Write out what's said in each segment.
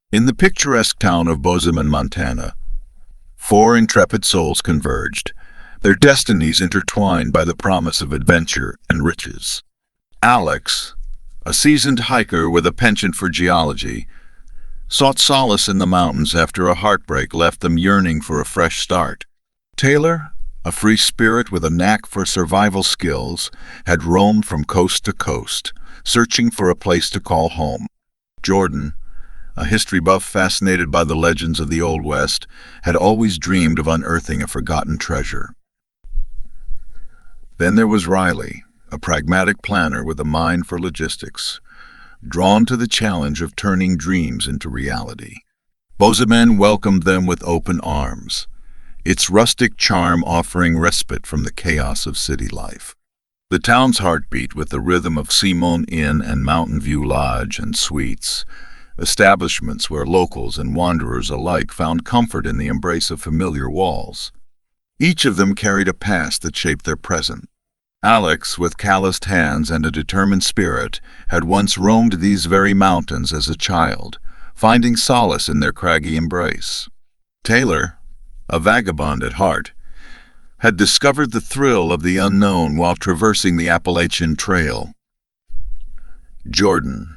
In the picturesque town of Bozeman, Montana, four intrepid souls converged, their destinies intertwined by the promise of adventure and riches. Alex, a seasoned hiker with a penchant for geology, sought solace in the mountains after a heartbreak left them yearning for a fresh start. Taylor, a free spirit with a knack for survival skills, had roamed from coast to coast, searching for a place to call home. Jordan, a history buff fascinated by the legends of the Old West, had always dreamed of unearthing a forgotten treasure. Then there was Riley, a pragmatic planner with a mind for logistics, drawn to the challenge of turning dreams into reality. Bozeman welcomed them with open arms, its rustic charm offering respite from the chaos of city life. The town's heart beat with the rhythm of Simone Inn and Mountain View Lodge and Suites, establishments where locals and wanderers alike found comfort in the embrace of familiar walls. Each of them carried a past that shaped their present. Alex, with calloused hands and a determined spirit, had once roamed these very mountains as a child, finding solace in their craggy embrace. Taylor, a vagabond at heart, had discovered the thrill of the unknown while traversing the Appalachian Trail. Jordan,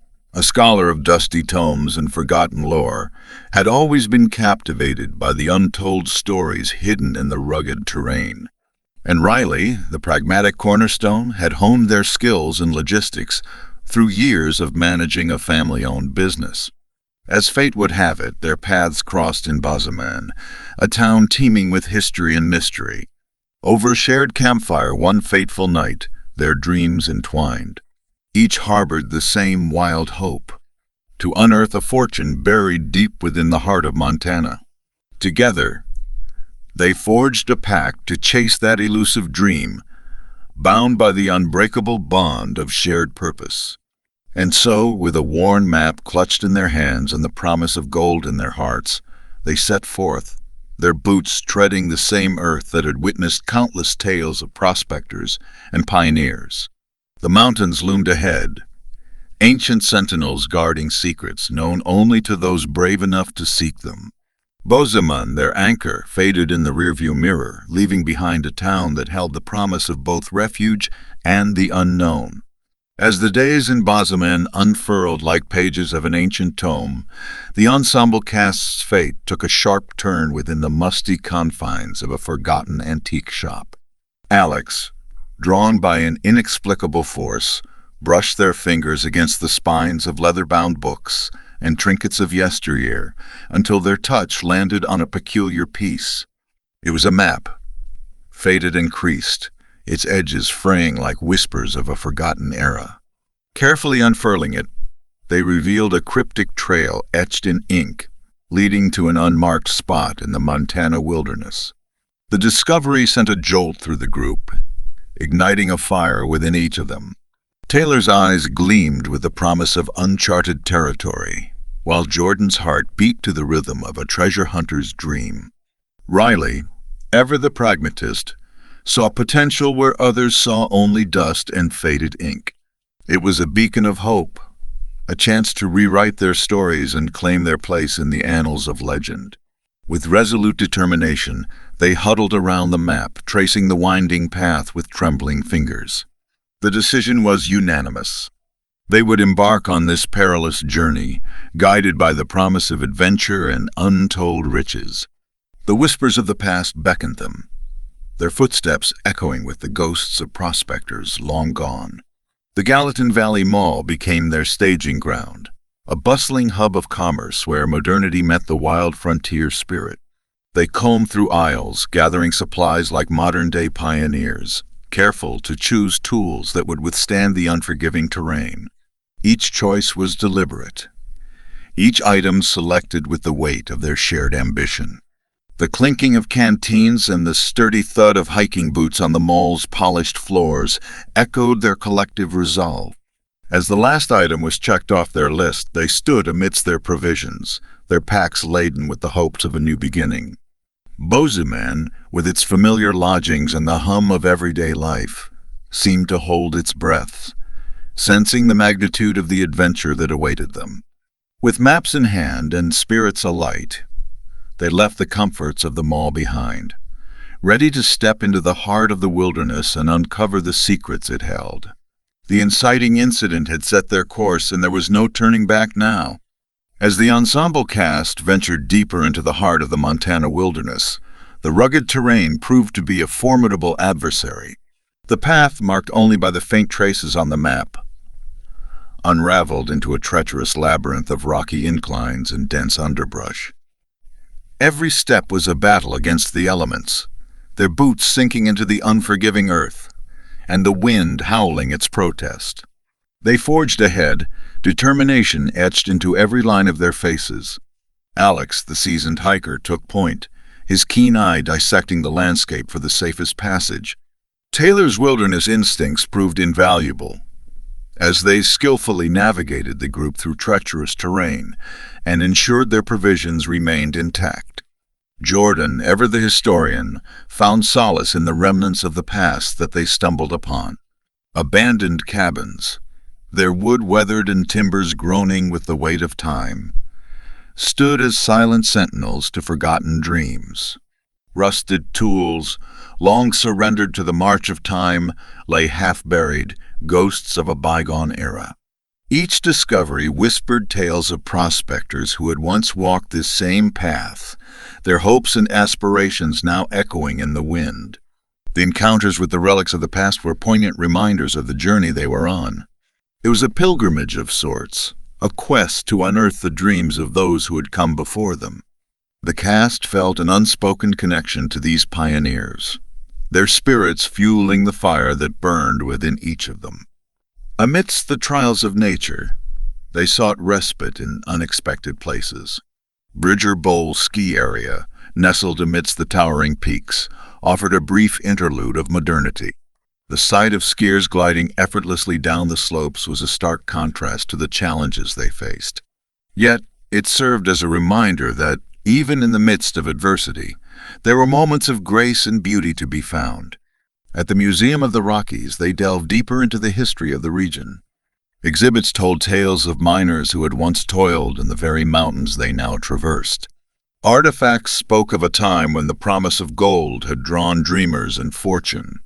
a scholar of dusty tomes and forgotten lore, had always been captivated by the untold stories hidden in the rugged terrain. And Riley, the pragmatic cornerstone, had honed their skills in logistics through years of managing a family-owned business. As fate would have it, their paths crossed in Bozeman, a town teeming with history and mystery. Over a shared campfire one fateful night, their dreams entwined. Each harbored the same wild hope, to unearth a fortune buried deep within the heart of Montana. Together, they forged a pact to chase that elusive dream, bound by the unbreakable bond of shared purpose. And so, with a worn map clutched in their hands and the promise of gold in their hearts, they set forth, their boots treading the same earth that had witnessed countless tales of prospectors and pioneers. The mountains loomed ahead, ancient sentinels guarding secrets known only to those brave enough to seek them. Bozeman, their anchor, faded in the rearview mirror, leaving behind a town that held the promise of both refuge and the unknown. As the days in Bozeman unfurled like pages of an ancient tome, the ensemble cast's fate took a sharp turn within the musty confines of a forgotten antique shop. Alex, drawn by an inexplicable force, brushed their fingers against the spines of leather-bound books and trinkets of yesteryear until their touch landed on a peculiar piece. It was a map, faded and creased, its edges fraying like whispers of a forgotten era. Carefully unfurling it, they revealed a cryptic trail etched in ink, leading to an unmarked spot in the Montana wilderness. The discovery sent a jolt through the group, igniting a fire within each of them. Taylor's eyes gleamed with the promise of uncharted territory, while Jordan's heart beat to the rhythm of a treasure hunter's dream. Riley, ever the pragmatist, saw potential where others saw only dust and faded ink. It was a beacon of hope, a chance to rewrite their stories and claim their place in the annals of legend. With resolute determination, they huddled around the map, tracing the winding path with trembling fingers. The decision was unanimous. They would embark on this perilous journey, guided by the promise of adventure and untold riches. The whispers of the past beckoned them, their footsteps echoing with the ghosts of prospectors long gone. The Gallatin Valley Mall became their staging ground, a bustling hub of commerce where modernity met the wild frontier spirit. They combed through aisles, gathering supplies like modern-day pioneers, careful to choose tools that would withstand the unforgiving terrain. Each choice was deliberate, each item selected with the weight of their shared ambition. The clinking of canteens and the sturdy thud of hiking boots on the mall's polished floors echoed their collective resolve. As the last item was checked off their list, they stood amidst their provisions, their packs laden with the hopes of a new beginning. Bozeman, with its familiar lodgings and the hum of everyday life, seemed to hold its breath, sensing the magnitude of the adventure that awaited them. With maps in hand and spirits alight, they left the comforts of the mall behind, ready to step into the heart of the wilderness and uncover the secrets it held. The inciting incident had set their course, and there was no turning back now. As the ensemble cast ventured deeper into the heart of the Montana wilderness, the rugged terrain proved to be a formidable adversary. The path, marked only by the faint traces on the map, unraveled into a treacherous labyrinth of rocky inclines and dense underbrush. Every step was a battle against the elements, their boots sinking into the unforgiving earth, and the wind howling its protest. They forged ahead, determination etched into every line of their faces. Alex, the seasoned hiker, took point, his keen eye dissecting the landscape for the safest passage. Taylor's wilderness instincts proved invaluable, as they skillfully navigated the group through treacherous terrain and ensured their provisions remained intact. Jordan, ever the historian, found solace in the remnants of the past that they stumbled upon. Abandoned cabins, their wood weathered and timbers groaning with the weight of time, stood as silent sentinels to forgotten dreams. Rusted tools, long surrendered to the march of time, lay half-buried, ghosts of a bygone era. Each discovery whispered tales of prospectors who had once walked this same path, their hopes and aspirations now echoing in the wind. The encounters with the relics of the past were poignant reminders of the journey they were on. It was a pilgrimage of sorts, a quest to unearth the dreams of those who had come before them. The cast felt an unspoken connection to these pioneers, their spirits fueling the fire that burned within each of them. Amidst the trials of nature, they sought respite in unexpected places. Bridger Bowl Ski Area, nestled amidst the towering peaks, offered a brief interlude of modernity. The sight of skiers gliding effortlessly down the slopes was a stark contrast to the challenges they faced. Yet, it served as a reminder that, even in the midst of adversity, there were moments of grace and beauty to be found. At the Museum of the Rockies, they delved deeper into the history of the region. Exhibits told tales of miners who had once toiled in the very mountains they now traversed. Artifacts spoke of a time when the promise of gold had drawn dreamers and fortune,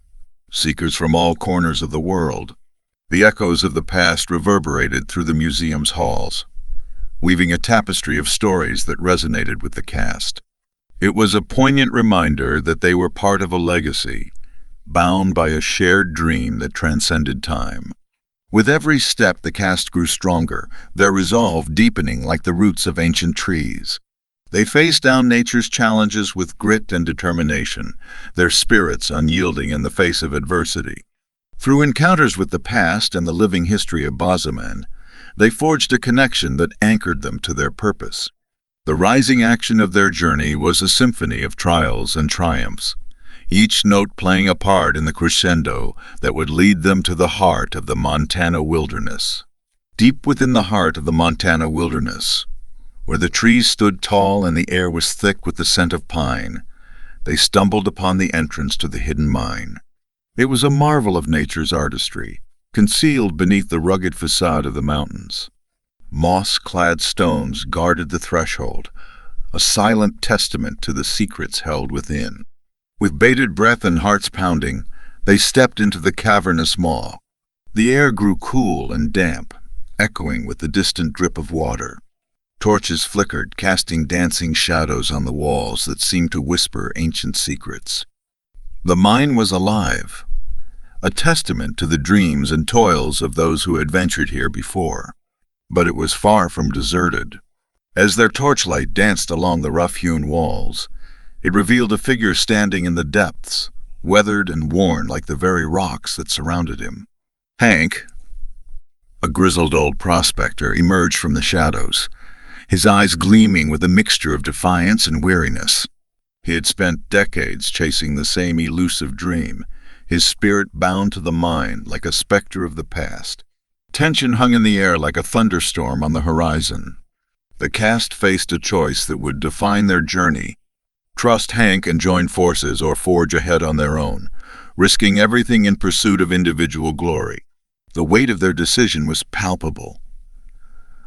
seekers from all corners of the world. The echoes of the past reverberated through the museum's halls, weaving a tapestry of stories that resonated with the cast. It was a poignant reminder that they were part of a legacy, bound by a shared dream that transcended time. With every step, the cast grew stronger, their resolve deepening like the roots of ancient trees. They faced down nature's challenges with grit and determination, their spirits unyielding in the face of adversity. Through encounters with the past and the living history of Bozeman, they forged a connection that anchored them to their purpose. The rising action of their journey was a symphony of trials and triumphs, each note playing a part in the crescendo that would lead them to the heart of the Montana wilderness. Deep within the heart of the Montana wilderness, where the trees stood tall and the air was thick with the scent of pine, they stumbled upon the entrance to the hidden mine. It was a marvel of nature's artistry, concealed beneath the rugged facade of the mountains. Moss-clad stones guarded the threshold, a silent testament to the secrets held within. With bated breath and hearts pounding, they stepped into the cavernous maw. The air grew cool and damp, echoing with the distant drip of water. Torches flickered, casting dancing shadows on the walls that seemed to whisper ancient secrets. The mine was alive, a testament to the dreams and toils of those who had ventured here before. But it was far from deserted. As their torchlight danced along the rough-hewn walls, it revealed a figure standing in the depths, weathered and worn like the very rocks that surrounded him. Hank, a grizzled old prospector, emerged from the shadows, his eyes gleaming with a mixture of defiance and weariness. He had spent decades chasing the same elusive dream, his spirit bound to the mine like a specter of the past. Tension hung in the air like a thunderstorm on the horizon. The cast faced a choice that would define their journey: trust Hank and join forces, or forge ahead on their own, risking everything in pursuit of individual glory. The weight of their decision was palpable.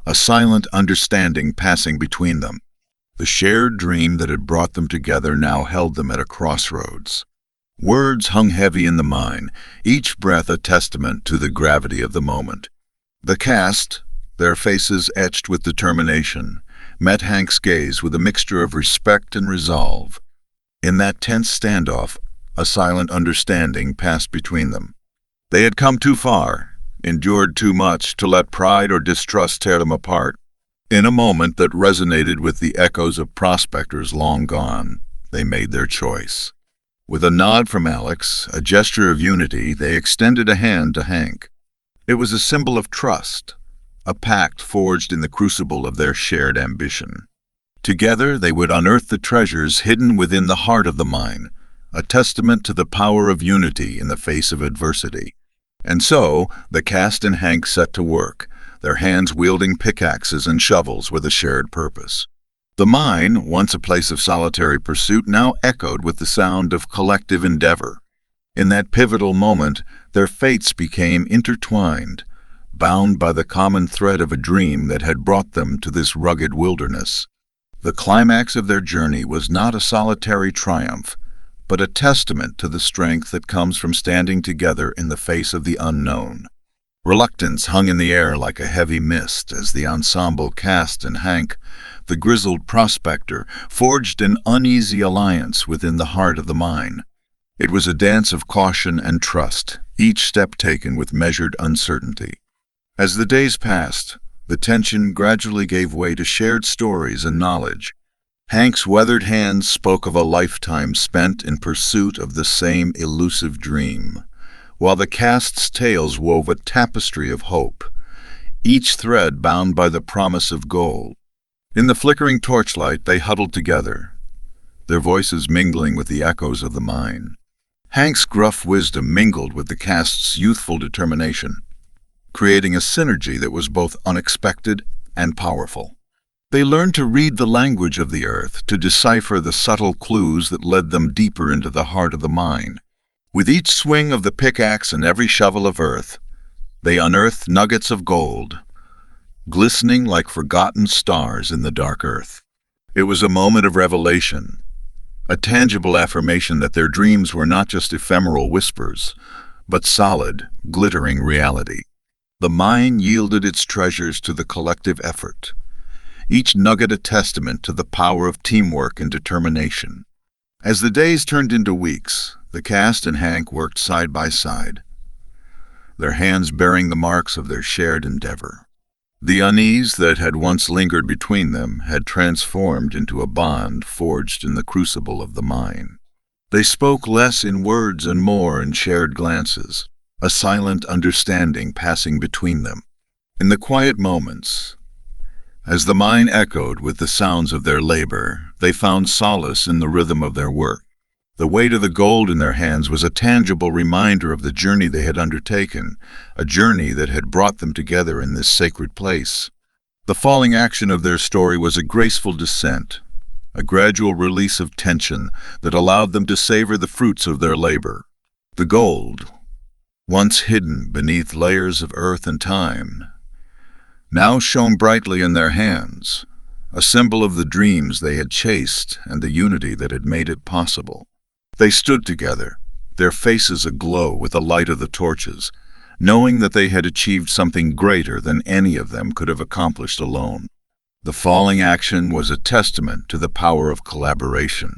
a silent understanding passing between them. The shared dream that had brought them together now held them at a crossroads. Words hung heavy in the mind, each breath a testament to the gravity of the moment. The cast, their faces etched with determination, met Hank's gaze with a mixture of respect and resolve. In that tense standoff, a silent understanding passed between them. They had come too far, endured too much to let pride or distrust tear them apart. In a moment that resonated with the echoes of prospectors long gone, they made their choice. With a nod from Alex, a gesture of unity, they extended a hand to Hank. It was a symbol of trust, a pact forged in the crucible of their shared ambition. Together they would unearth the treasures hidden within the heart of the mine, a testament to the power of unity in the face of adversity. And so, the cast and Hank set to work, their hands wielding pickaxes and shovels with a shared purpose. The mine, once a place of solitary pursuit, now echoed with the sound of collective endeavor. In that pivotal moment, their fates became intertwined, bound by the common thread of a dream that had brought them to this rugged wilderness. The climax of their journey was not a solitary triumph, but a testament to the strength that comes from standing together in the face of the unknown. Reluctance hung in the air like a heavy mist as the ensemble cast and Hank, the grizzled prospector, forged an uneasy alliance within the heart of the mine. It was a dance of caution and trust, each step taken with measured uncertainty. As the days passed, the tension gradually gave way to shared stories and knowledge. Hank's weathered hands spoke of a lifetime spent in pursuit of the same elusive dream, while the cast's tales wove a tapestry of hope, each thread bound by the promise of gold. In the flickering torchlight they huddled together, their voices mingling with the echoes of the mine. Hank's gruff wisdom mingled with the cast's youthful determination, creating a synergy that was both unexpected and powerful. They learned to read the language of the earth, to decipher the subtle clues that led them deeper into the heart of the mine. With each swing of the pickaxe and every shovel of earth, they unearthed nuggets of gold, glistening like forgotten stars in the dark earth. It was a moment of revelation, a tangible affirmation that their dreams were not just ephemeral whispers, but solid, glittering reality. The mine yielded its treasures to the collective effort, each nugget a testament to the power of teamwork and determination. As the days turned into weeks, the cast and Hank worked side by side, their hands bearing the marks of their shared endeavor. The unease that had once lingered between them had transformed into a bond forged in the crucible of the mine. They spoke less in words and more in shared glances, a silent understanding passing between them. In the quiet moments, as the mine echoed with the sounds of their labor, they found solace in the rhythm of their work. The weight of the gold in their hands was a tangible reminder of the journey they had undertaken, a journey that had brought them together in this sacred place. The falling action of their story was a graceful descent, a gradual release of tension that allowed them to savor the fruits of their labor. The gold, once hidden beneath layers of earth and time, now shone brightly in their hands, a symbol of the dreams they had chased and the unity that had made it possible. They stood together, their faces aglow with the light of the torches, knowing that they had achieved something greater than any of them could have accomplished alone. The falling action was a testament to the power of collaboration,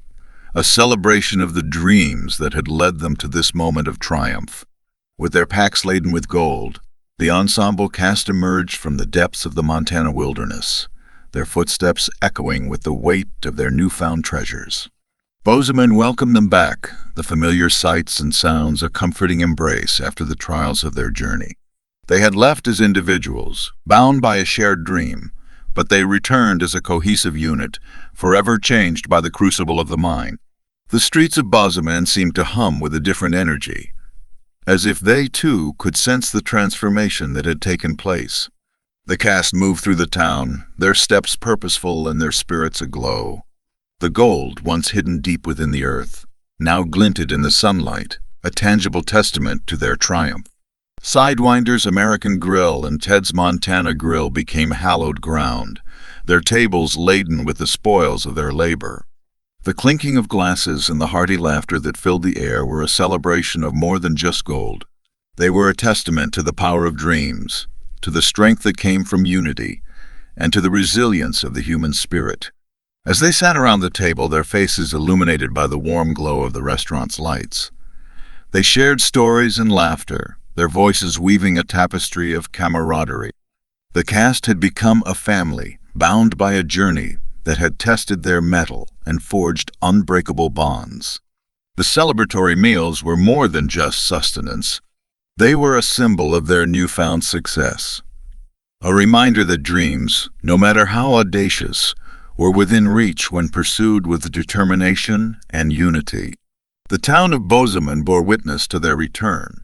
a celebration of the dreams that had led them to this moment of triumph. With their packs laden with gold, the ensemble cast emerged from the depths of the Montana wilderness, their footsteps echoing with the weight of their newfound treasures. Bozeman welcomed them back, the familiar sights and sounds a comforting embrace after the trials of their journey. They had left as individuals, bound by a shared dream, but they returned as a cohesive unit, forever changed by the crucible of the mine. The streets of Bozeman seemed to hum with a different energy, as if they too could sense the transformation that had taken place. The cast moved through the town, their steps purposeful and their spirits aglow. The gold, once hidden deep within the earth, now glinted in the sunlight, a tangible testament to their triumph. Sidewinder's American Grill and Ted's Montana Grill became hallowed ground, their tables laden with the spoils of their labor. The clinking of glasses and the hearty laughter that filled the air were a celebration of more than just gold. They were a testament to the power of dreams, to the strength that came from unity, and to the resilience of the human spirit. As they sat around the table, their faces illuminated by the warm glow of the restaurant's lights, they shared stories and laughter, their voices weaving a tapestry of camaraderie. The cast had become a family, bound by a journey that had tested their mettle and forged unbreakable bonds. The celebratory meals were more than just sustenance. They were a symbol of their newfound success, a reminder that dreams, no matter how audacious, were within reach when pursued with determination and unity. The town of Bozeman bore witness to their return,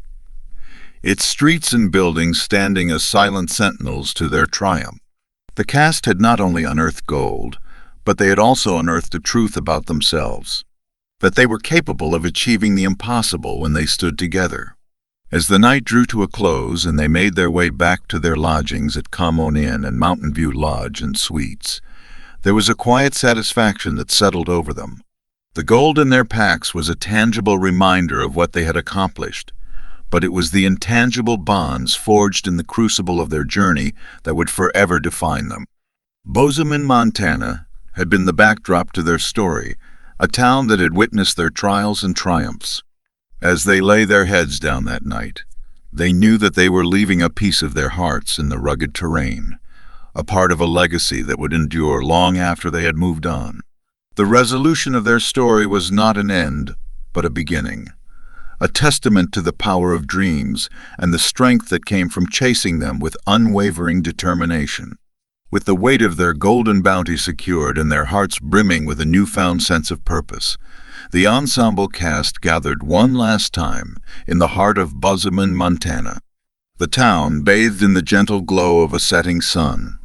its streets and buildings standing as silent sentinels to their triumph. The cast had not only unearthed gold, but they had also unearthed a truth about themselves, that they were capable of achieving the impossible when they stood together. As the night drew to a close and they made their way back to their lodgings at Common Inn and Mountain View Lodge and Suites, there was a quiet satisfaction that settled over them. The gold in their packs was a tangible reminder of what they had accomplished, but it was the intangible bonds forged in the crucible of their journey that would forever define them. Bozeman, Montana, had been the backdrop to their story, a town that had witnessed their trials and triumphs. As they lay their heads down that night, they knew that they were leaving a piece of their hearts in the rugged terrain, a part of a legacy that would endure long after they had moved on. The resolution of their story was not an end, but a beginning, a testament to the power of dreams and the strength that came from chasing them with unwavering determination. With the weight of their golden bounty secured and their hearts brimming with a newfound sense of purpose, the ensemble cast gathered one last time in the heart of Bozeman, Montana. The town, bathed in the gentle glow of a setting sun,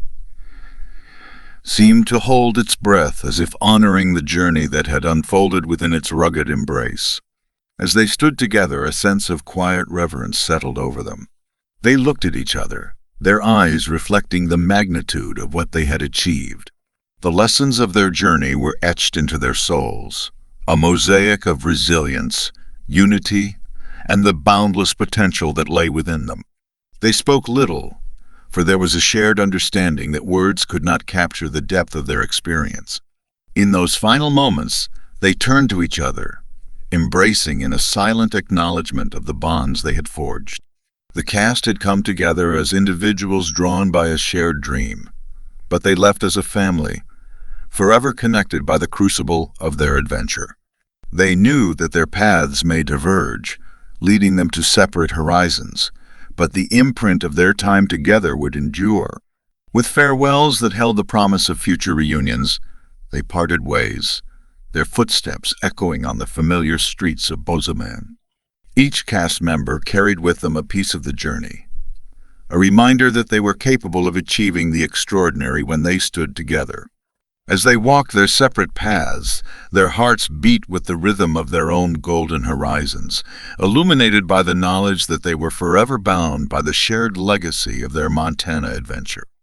seemed to hold its breath as if honoring the journey that had unfolded within its rugged embrace. As they stood together, a sense of quiet reverence settled over them. They looked at each other, their eyes reflecting the magnitude of what they had achieved. The lessons of their journey were etched into their souls, a mosaic of resilience, unity, and the boundless potential that lay within them. They spoke little, for there was a shared understanding that words could not capture the depth of their experience. In those final moments, they turned to each other, embracing in a silent acknowledgement of the bonds they had forged. The cast had come together as individuals drawn by a shared dream, but they left as a family, forever connected by the crucible of their adventure. They knew that their paths may diverge, leading them to separate horizons, but the imprint of their time together would endure. With farewells that held the promise of future reunions, they parted ways, their footsteps echoing on the familiar streets of Bozeman. Each cast member carried with them a piece of the journey, a reminder that they were capable of achieving the extraordinary when they stood together. As they walked their separate paths, their hearts beat with the rhythm of their own golden horizons, illuminated by the knowledge that they were forever bound by the shared legacy of their Montana adventure.